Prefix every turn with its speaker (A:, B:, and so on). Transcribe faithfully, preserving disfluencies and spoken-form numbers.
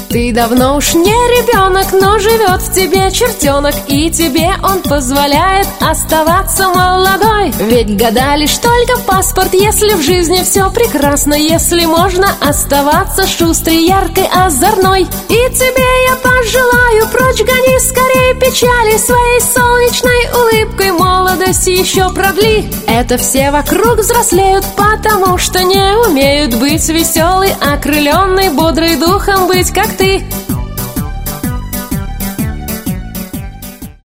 A: Ты давно уж не ребенок, но живет в тебе чертенок, и тебе он позволяет оставаться молодой. Ведь года лишь только паспорт, если в жизни все прекрасно, если можно оставаться шустрой, яркой, озорной. И тебе я пожелаю, прочь гони скорее печали, своей солнечной улыбкой молодость еще продли. Это все вокруг взрослеют, потому что не умеют быть веселой, окрыленной, бодрой духом быть, как ты.